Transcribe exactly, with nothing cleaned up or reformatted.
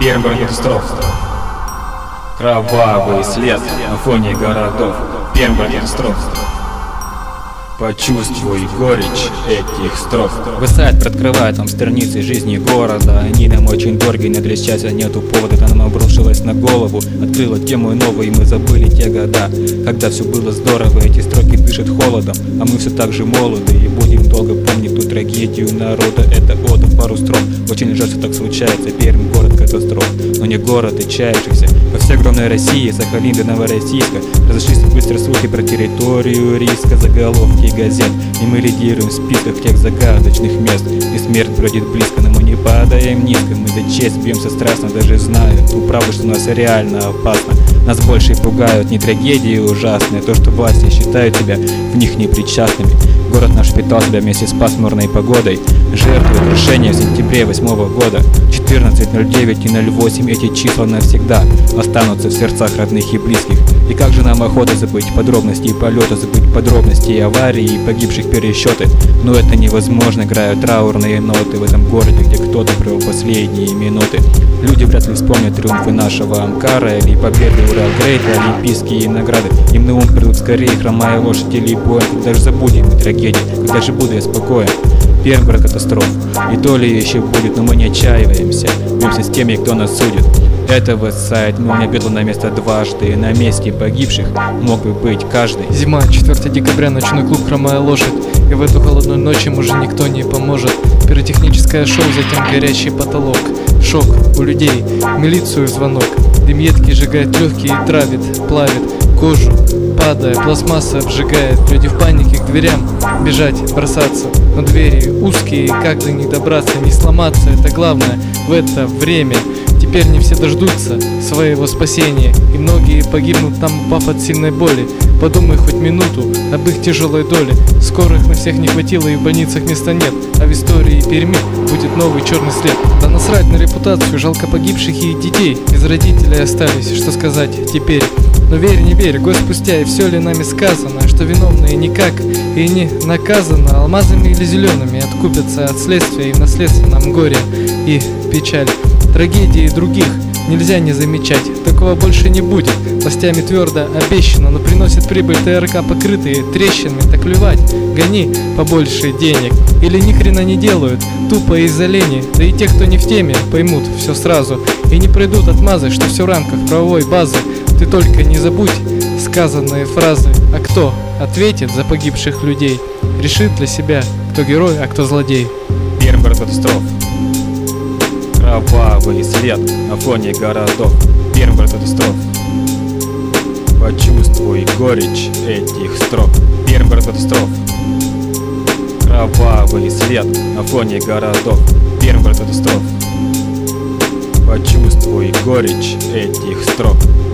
Пермь катастроф. Кровавый след на фоне городов. Пермь катастроф. Почувствуй горечь этих строк. Вы сайт приоткрывает вам страницы жизни города. Они нам очень дороги, не для счастья нету повода. Это нам обрушилось на голову, открыла тему новую, и мы забыли те года, когда все было здорово. Эти строки дышат холодом, а мы все так же молоды и будем долго помнить ту трагедию народа. Это ода в пару строк. Очень жаль, что так случается. Пермь — город катастроф, но не город отчаявшихся. Во всей огромной России, Сахалин до Новороссийска, разошлись быстро слухи про территорию риска, заголовки газет, и мы лидируем в списках тех загадочных мест, где смерть бродит близко, но мы не падаем низко. Мы за честь бьемся страстно, даже зная ту правду, что нас реально опасно. Нас больше пугают не трагедии ужасные, а то, что власти считают себя в них непричастными. Город наш питал себя вместе с пасмурной погодой. Жертвы крушения в сентябре восьмого года. Четырнадцать ноль девять и ноль восемь, эти числа навсегда останутся в сердцах родных и близких. И как же нам охота забыть подробности полета, забыть подробности аварии и погибших пересчеты. Но это невозможно, играют траурные ноты в этом городе, где кто-то провел последние минуты. Люди вряд ли вспомнят триумфы нашего Амкара или победы Уралгрейта, олимпийские награды. Им на ум придут скорее хромая лошадь или боем. Когда же забудем мы трагедии, когда же буду я спокоен? Пермь — город катастроф, и то ли еще будет, но мы не отчаиваемся. Бьемся с теми, кто нас судит. Это веб-сайт, но не бедло на место дважды. На месте погибших мог бы быть каждый. Зима, четвёртого декабря, ночной клуб «Хромая лошадь». И в эту холодную ночь им уже никто не поможет. Пиротехническое шоу, затем горящий потолок. Шок у людей, милицию звонок. Дым едкий сжигает легкие и травит, плавит кожу, падая, пластмасса обжигает. Люди в панике к дверям бежать, бросаться. Но двери узкие, как до них добраться, не сломаться, это главное в это время. Теперь не все дождутся своего спасения, и многие погибнут там, упав от сильной боли. Подумай хоть минуту об их тяжелой доле. Скорых на всех не хватило, и в больницах места нет. А в истории Перми будет новый черный след. Да насрать на репутацию, жалко погибших и детей. Без родителей остались, что сказать теперь. Но верь, не верь, год спустя, и все ли нами сказано, что виновные никак и не наказано, алмазами или зелеными откупятся от следствия, и в наследственном горе и печаль. Трагедии других нельзя не замечать, такого больше не будет. Властями твердо обещано, но приносит прибыль ТРК, покрытые трещинами. Так плевать, гони побольше денег. Или ни хрена не делают, тупо из-за лени. Да и те, кто не в теме, поймут все сразу и не пройдут отмазы, что все в рамках правовой базы. Ты только не забудь сказанные фразы. А кто ответит за погибших людей, решит для себя, кто герой, а кто злодей. Пермь — город катастроф. Кровавый след на фоне городов. Пермь — город катастроф. Почувствуй горечь этих строк. Пермь — город катастроф. Кровавый след на фоне городов. Пермь — город катастроф. Почувствуй горечь этих строк.